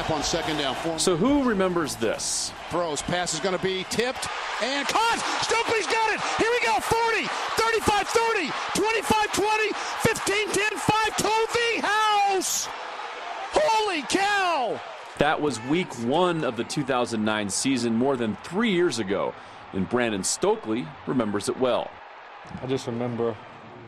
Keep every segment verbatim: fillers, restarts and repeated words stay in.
up on second down. Four. So who remembers this? Throws. Pass is going to be tipped and caught. Stokely's got it. Here we go. forty, thirty-five, thirty, twenty-five, twenty, fifteen, ten, five to the house. Holy cow. That was week one of the two thousand nine season, more than three years ago, and Brandon Stokley remembers it well. I just remember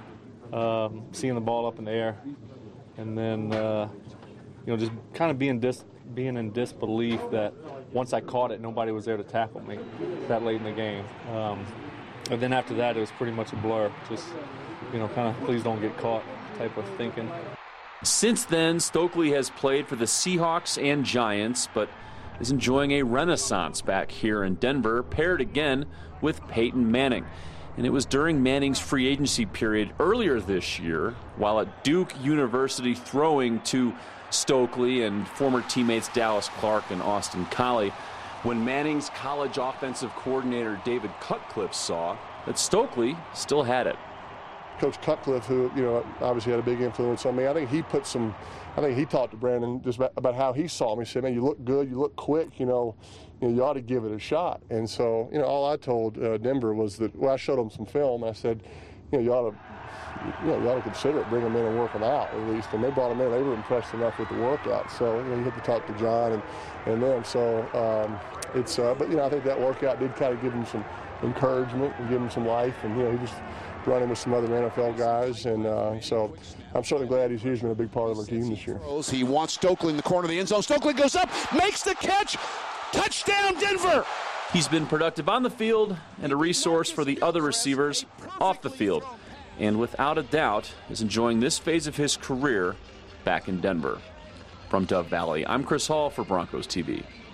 um, seeing the ball up in the air, and then uh, you know just kind of being dis- being in disbelief that once I caught it, nobody was there to tackle me that late in the game. Um, and then after that, it was pretty much a blur. Just you know, kind of please don't get caught type of thinking. Since then, Stokley has played for the Seahawks and Giants, but is enjoying a renaissance back here in Denver, paired again with Peyton Manning. And it was during Manning's free agency period earlier this year, while at Duke University throwing to Stokley and former teammates Dallas Clark and Austin Collie, when Manning's college offensive coordinator David Cutcliffe saw that Stokley still had it. Coach Cutcliffe, who, you know, obviously had a big influence on me, I think he put some, I think he talked to Brandon just about, about how he saw me. He said, man, you look good, you look quick, you know, you know, you ought to give it a shot. And so, you know, all I told uh, Denver was that, well, I showed him some film. I said, you know, you ought to, you know, you ought to consider it, bring him in and work him out at least. And they brought him in. They were impressed enough with the workout. So, you know, you had to talk to John and, and them. So um, it's, uh, but, you know, I think that workout did kind of give him some encouragement and give him some life. And, you know, he just running with some other N F L guys, and uh, so I'm certainly glad he's, he's been a big part of our team this year. He wants Stokley in the corner of the end zone. Stokley goes up, makes the catch, touchdown Denver! He's been productive on the field and a resource for the other receivers off the field, and without a doubt is enjoying this phase of his career back in Denver. From Dove Valley, I'm Chris Hall for Broncos T V.